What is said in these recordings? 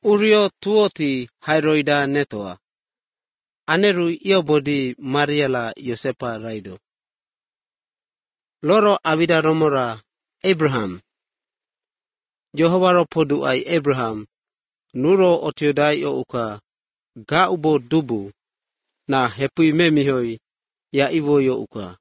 Urio tuoti hairoida netoa. Aneru iobodi Maria la Yosepa raido. Loro avida romora Abraham. Jehovaro podu ai Abraham. Nuro otiodai o uka. Ga ubo dubu. Na hepui memihoi ya ivo yo uka.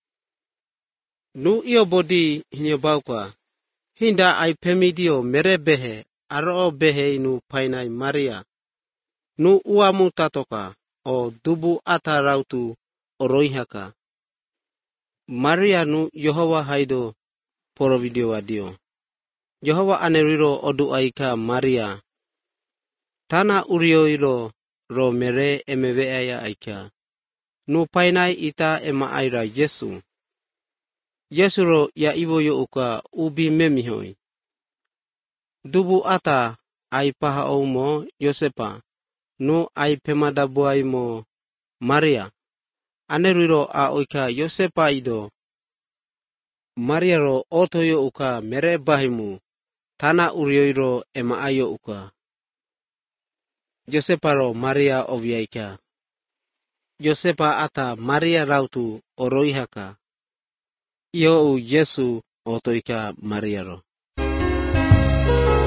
Nu iobodi hinyobauka. Hinda ai pemidio merebehe. Aro behe inu painai Maria. Nu uamu tatoka. O dubu ata rautu oroihaka. Maria nu Yehova haido porovidio wadio. Yehova aneriro odu aika Maria. Tana urioiro ro mere emeveaya aika. Nu painai ita ema aira Yesu. Yesu ro ya ivo yo uka ubi memihoi. Dubu ata ai paha oumo Yosepa. Nu ai pemadabuai mo Maria. Aneriro a oika Yosepa ido. Maria ro otoyo uka mere bahimu. Tana urioiro ema ayo uka. Yosepa ro Maria oviaika. Yosepa ata Maria rautu oroihaka. Iyo Yesu otoika Maria ro.